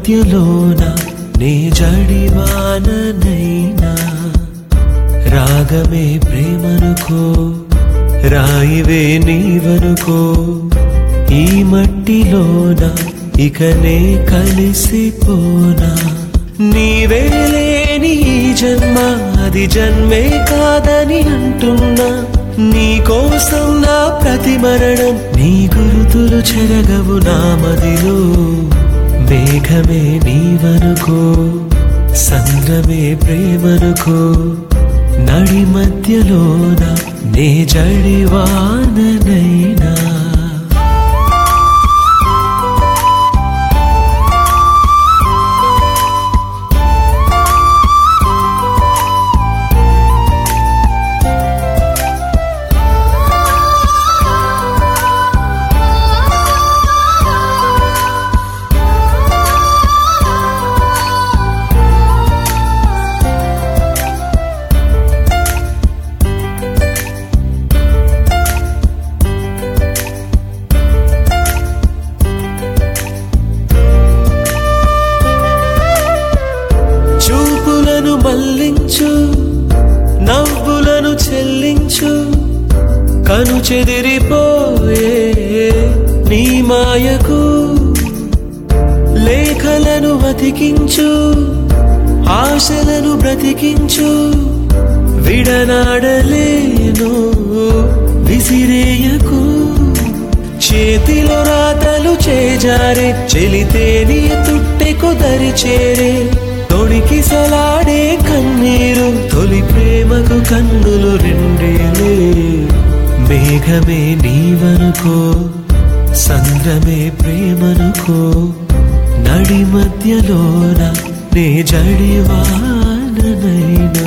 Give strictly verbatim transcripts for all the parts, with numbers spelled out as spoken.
మధ్యలోన నే జడివాననైనా రాగమే ప్రేమనుకో రాయివే నీవనుకో ఈ మట్టిలోన ఇక నే కలిసిపోనా నీవే లేని ఈ జన్మ అది జన్మే కాదని అంటున్నా నీ కోసం నా ప్రతి మరణం నీ గురుతులు చెరగవు నా మదిలో మేఘమే నీవనుకో సంద్రమే ప్రేమనుకో నడి మధ్యలోన నే జడివాననైనా చూపులను మల్లించు నవ్వులను చెల్లించు కను చెదిరిపోయే నీ మాయకు లేఖలను వతికించు ఆశలను బ్రతికించు విడనాడలేను విసిరేయకు చేతిలో రాతలు చేజారే చెలితే నీ తుట్టెకు దరి చేరే తొడికి సలాడే కన్నీరు తొలి ప్రేమకు కన్నులు రెండేలే మేఘమే నీవనుకో సంద్రమే ప్రేమనుకో నడి మధ్యలోన నే జడివాననైనా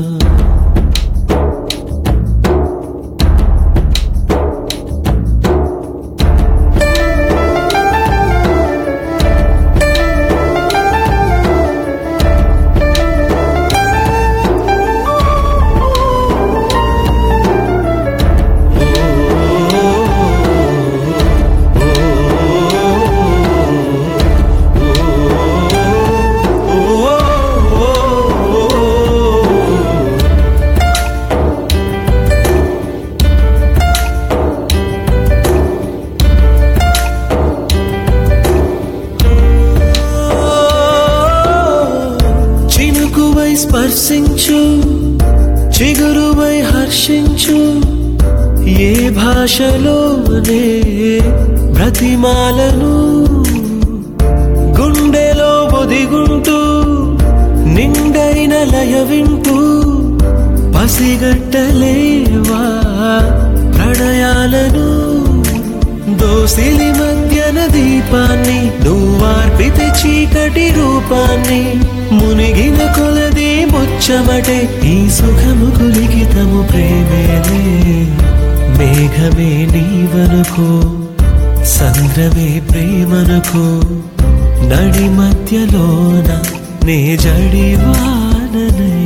స్పర్శించు చిగురువై హర్షించు ఏ భాషలోనే బ్రతిమాలను గుండెలో ఒదిగుంటూ నిండైన లయ వింటూ పసిగట్టలేవా ప్రణయాలను దోసిలి మధ్యన దీపాన్ని నువ్వార్పితే చీకటి రూపాన్ని మునిగిన కొలది ముచ్చమటే ఈ సుఖముకు లిఖితము ప్రేమేలే మేఘమే నీవనుకో సంద్రమే ప్రేమనుకో నడి మధ్యలోన నే జడివాననైనా